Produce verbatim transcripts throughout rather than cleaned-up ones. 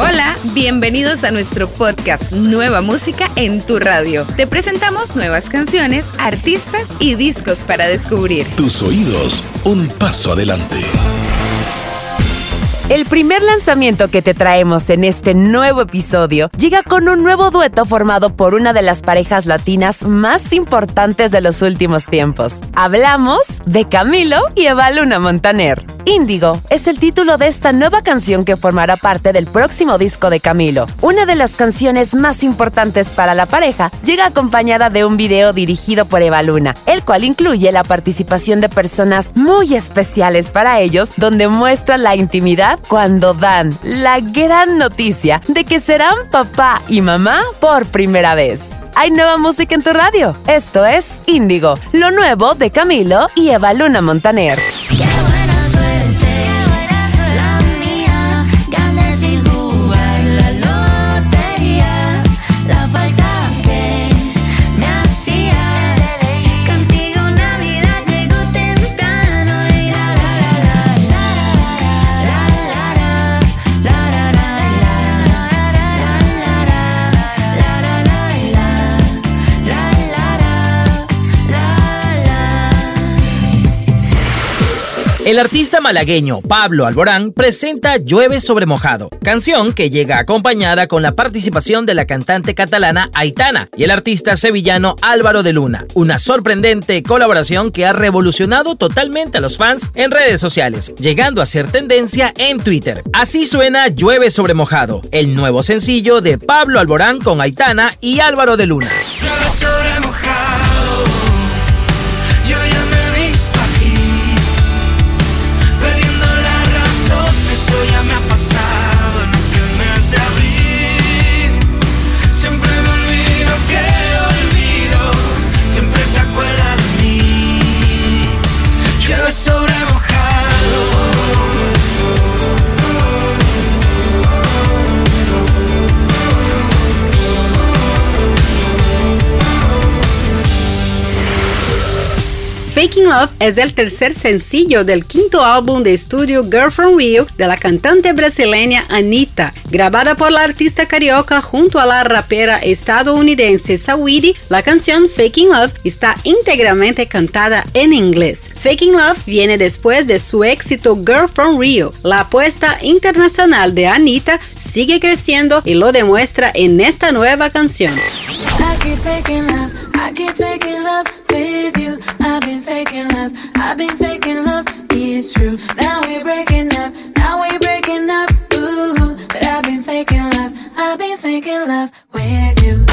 Hola, bienvenidos a nuestro podcast Nueva Música en tu Radio. Te presentamos nuevas canciones, artistas y discos para descubrir. Tus oídos, un paso adelante. El primer lanzamiento que te traemos en este nuevo episodio llega con un nuevo dueto formado por una de las parejas latinas más importantes de los últimos tiempos. Hablamos de Camilo y Eva Luna Montaner. Índigo es el título de esta nueva canción que formará parte del próximo disco de Camilo. Una de las canciones más importantes para la pareja llega acompañada de un video dirigido por Eva Luna, el cual incluye la participación de personas muy especiales para ellos, donde muestran la intimidad cuando dan la gran noticia de que serán papá y mamá por primera vez. Hay nueva música en tu radio. Esto es Índigo, lo nuevo de Camilo y Eva Luna Montaner. El artista malagueño Pablo Alborán presenta Llueve sobre mojado, canción que llega acompañada con la participación de la cantante catalana Aitana y el artista sevillano Álvaro de Luna. Una sorprendente colaboración que ha revolucionado totalmente a los fans en redes sociales, llegando a ser tendencia en Twitter. Así suena Llueve sobre mojado, el nuevo sencillo de Pablo Alborán con Aitana y Álvaro de Luna. Llueve sobre mojado. Ya me ha pasado, no que me hace abrir. Siempre me olvido que olvido, siempre se acuerda de mí. Llueve sobre Faking Love es el tercer sencillo del quinto álbum de estudio Girl from Rio de la cantante brasileña Anitta. Grabada por la artista carioca junto a la rapera estadounidense Saweetie, la canción Faking Love está íntegramente cantada en inglés. Faking Love viene después de su éxito Girl from Rio. La apuesta internacional de Anitta sigue creciendo y lo demuestra en esta nueva canción. I keep faking love, I keep faking love with you. I've been faking love, I've been faking love, it's true. Now we're breaking up, now we're breaking up, ooh. But I've been faking love, I've been faking love with you.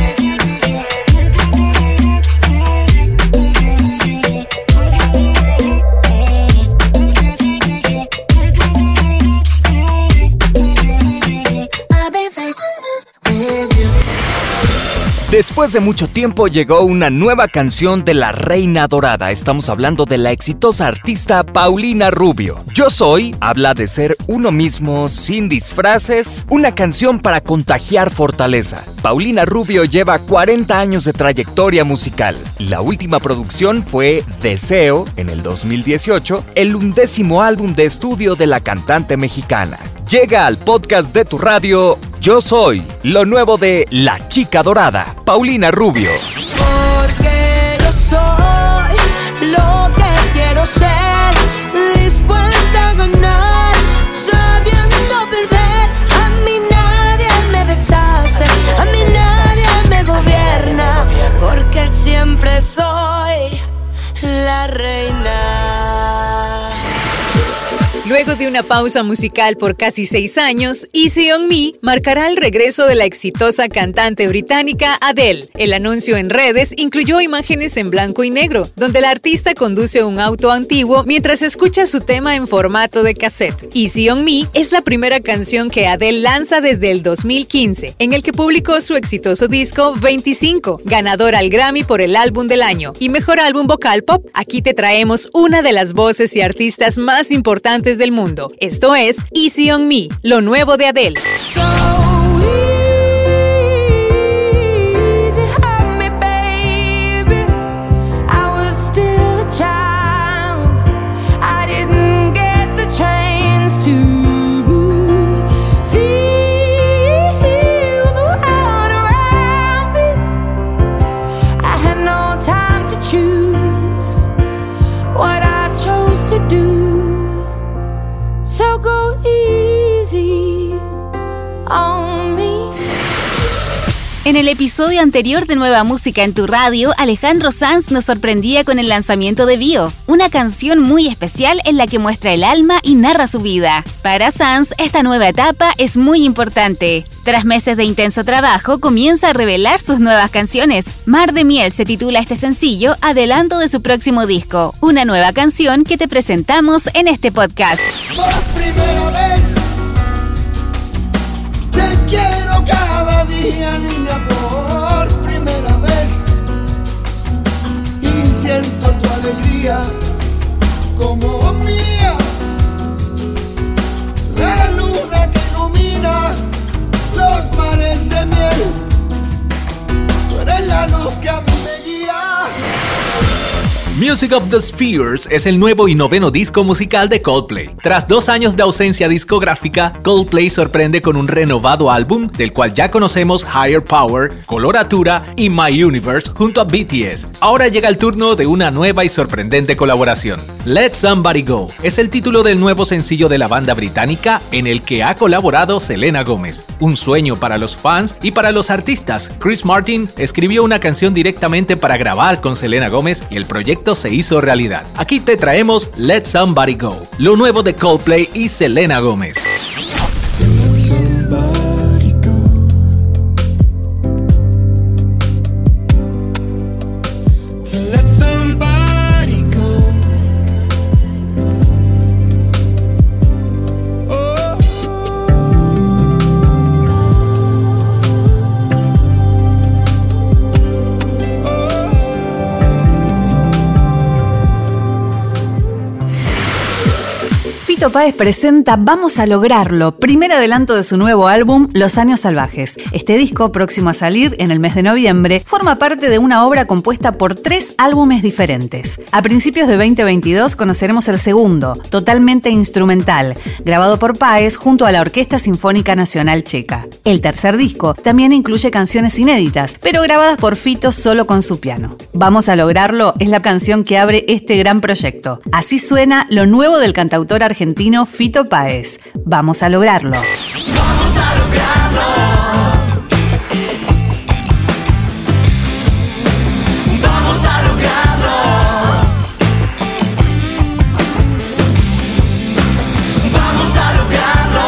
Después de mucho tiempo llegó una nueva canción de la Reina Dorada. Estamos hablando de la exitosa artista Paulina Rubio. Yo Soy habla de ser uno mismo sin disfraces, una canción para contagiar fortaleza. Paulina Rubio lleva cuarenta años de trayectoria musical. La última producción fue Deseo en el dos mil dieciocho, el undécimo álbum de estudio de la cantante mexicana. Llega al podcast de tu radio Yo Soy, lo nuevo de La Chica Dorada, Paulina Rubio. Porque yo soy lo que quiero ser, dispuesta a ganar, sabiendo perder. A mí nadie me deshace, a mí nadie me gobierna, porque siempre soy la reina. Luego de una pausa musical por casi seis años, Easy on Me marcará el regreso de la exitosa cantante británica Adele. El anuncio en redes incluyó imágenes en blanco y negro, donde la artista conduce un auto antiguo mientras escucha su tema en formato de cassette. Easy on Me es la primera canción que Adele lanza desde el dos mil quince, en el que publicó su exitoso disco veinticinco, ganador al Grammy por el álbum del año y mejor álbum vocal pop. Aquí te traemos una de las voces y artistas más importantes del mundo. Esto es Easy on Me, lo nuevo de Adele. To feel En el episodio anterior de Nueva Música en tu Radio, Alejandro Sanz nos sorprendía con el lanzamiento de Bio, una canción muy especial en la que muestra el alma y narra su vida. Para Sanz, esta nueva etapa es muy importante. Tras meses de intenso trabajo, comienza a revelar sus nuevas canciones. Mar de Miel se titula este sencillo, adelanto de su próximo disco, una nueva canción que te presentamos en este podcast. Por primera vez te quiero cada día, niña, por primera vez, y siento tu alegría como mía, la luna que ilumina los mares de miel, tú eres la luz que a mí me guía. Music of the Spheres es el nuevo y noveno disco musical de Coldplay. Tras dos años de ausencia discográfica, Coldplay sorprende con un renovado álbum, del cual ya conocemos Higher Power, Coloratura y My Universe junto a B T S. Ahora llega el turno de una nueva y sorprendente colaboración. Let Somebody Go es el título del nuevo sencillo de la banda británica en el que ha colaborado Selena Gomez. Un sueño para los fans y para los artistas. Chris Martin escribió una canción directamente para grabar con Selena Gomez y el proyecto se hizo realidad. Aquí te traemos Let Somebody Go, lo nuevo de Coldplay y Selena Gomez. Fito Páez presenta Vamos a lograrlo, primer adelanto de su nuevo álbum Los Años Salvajes. Este disco, próximo a salir en el mes de noviembre, forma parte de una obra compuesta por tres álbumes diferentes. A principios de veinte veintidós conoceremos el segundo, totalmente instrumental, grabado por Páez junto a la Orquesta Sinfónica Nacional Checa. El tercer disco también incluye canciones inéditas, pero grabadas por Fito solo con su piano. Vamos a lograrlo es la canción que abre este gran proyecto. Así suena lo nuevo del cantautor argentino Fito Páez. Vamos a lograrlo. Vamos a lograrlo. Vamos a lograrlo. Vamos a lograrlo.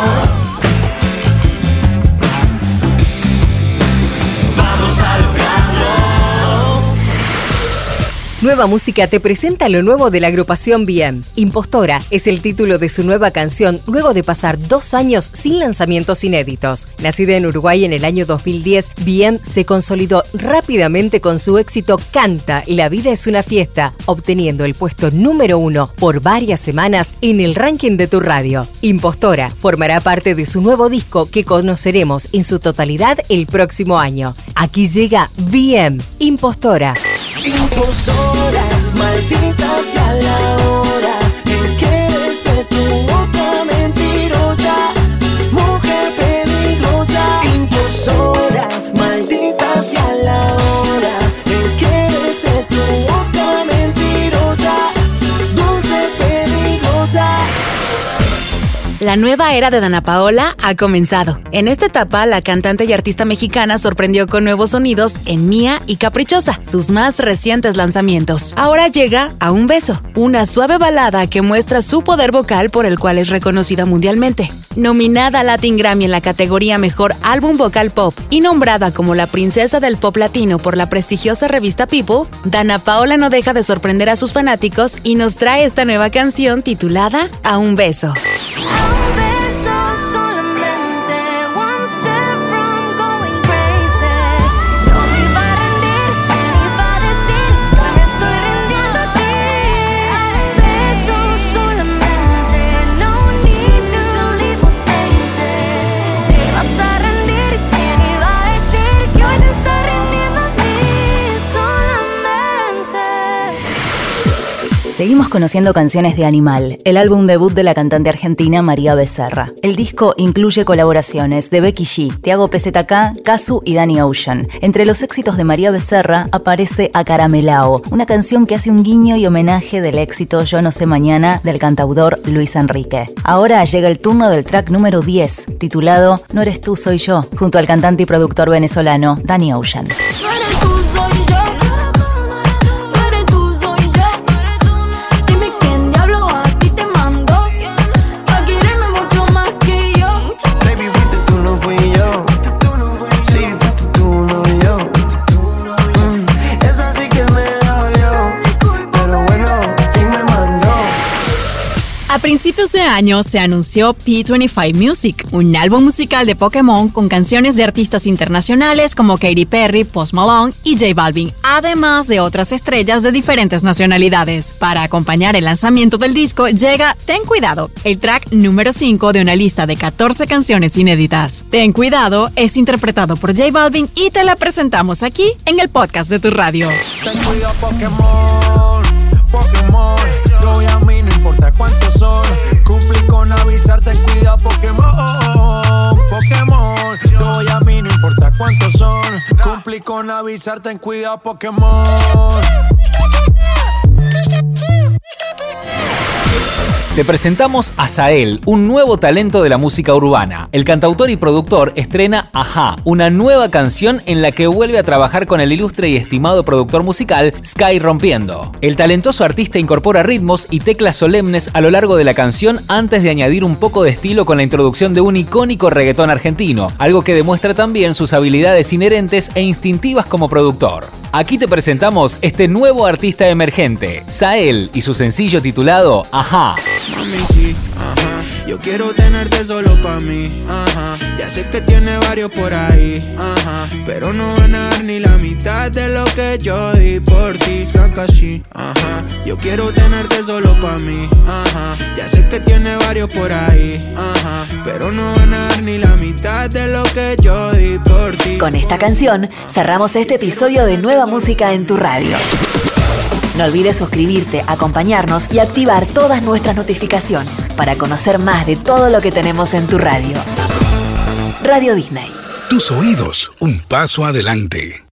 Vamos a lograrlo. Nueva Música te presenta lo nuevo de la agrupación B M. Impostora es el título de su nueva canción luego de pasar dos años sin lanzamientos inéditos. Nacida en Uruguay en el año dos mil diez, B M se consolidó rápidamente con su éxito Canta, la vida es una fiesta, obteniendo el puesto número uno por varias semanas en el ranking de tu radio. Impostora formará parte de su nuevo disco que conoceremos en su totalidad el próximo año. Aquí llega B M, Impostora. Impostora, maldita sea la hora en que se tu boca mentirosa, mujer peligrosa. Impostora, maldita sea la hora en que se tu boca mentirosa, dulce peligrosa. La nueva era de Dana Paola ha comenzado. En esta etapa, la cantante y artista mexicana sorprendió con nuevos sonidos en Mía y Caprichosa, sus más recientes lanzamientos. Ahora llega A un beso, una suave balada que muestra su poder vocal por el cual es reconocida mundialmente. Nominada a Latin Grammy en la categoría Mejor Álbum Vocal Pop y nombrada como la princesa del pop latino por la prestigiosa revista People, Dana Paola no deja de sorprender a sus fanáticos y nos trae esta nueva canción titulada A un beso. Seguimos conociendo canciones de Animal, el álbum debut de la cantante argentina María Becerra. El disco incluye colaboraciones de Becky G, Tiago P Z K, Kazu y Danny Ocean. Entre los éxitos de María Becerra aparece Acaramelao, una canción que hace un guiño y homenaje del éxito Yo no sé mañana del cantautor Luis Enrique. Ahora llega el turno del track número diez, titulado No eres tú, soy yo, junto al cantante y productor venezolano Danny Ocean. A principios de año se anunció P veinticinco Music, un álbum musical de Pokémon con canciones de artistas internacionales como Katy Perry, Post Malone y J Balvin, además de otras estrellas de diferentes nacionalidades. Para acompañar el lanzamiento del disco llega Ten Cuidado, el track número cinco de una lista de catorce canciones inéditas. Ten Cuidado es interpretado por J Balvin y te la presentamos aquí en el podcast de tu radio. Ten cuidado, Pokémon, Pokémon, yo y a mí no importa cuántos son, cumplí con avisar, ten cuidado, Pokémon, Pokémon, yo y a mí no importa cuántos son, cumplí con avisar, ten cuidado, Pokémon. Te presentamos a Sael, un nuevo talento de la música urbana. El cantautor y productor estrena Ajá, una nueva canción en la que vuelve a trabajar con el ilustre y estimado productor musical Sky Rompiendo. El talentoso artista incorpora ritmos y teclas solemnes a lo largo de la canción antes de añadir un poco de estilo con la introducción de un icónico reggaetón argentino, algo que demuestra también sus habilidades inherentes e instintivas como productor. Aquí te presentamos este nuevo artista emergente, Sael, y su sencillo titulado Ajá. Mami, sí, ajá, yo quiero tenerte solo pa' mí, ajá, ya sé que tiene varios por ahí, ajá, pero no van a dar ni la mitad de lo que yo di por ti, flaca, sí, ajá, yo quiero tenerte solo pa' mí, ajá, ya sé que tiene varios por ahí, ajá, pero no van a dar ni la mitad de lo que yo di por ti. Con esta canción cerramos este episodio de Nueva Música en tu Radio. No olvides suscribirte, acompañarnos y activar todas nuestras notificaciones para conocer más de todo lo que tenemos en tu radio. Radio Disney. Tus oídos, un paso adelante.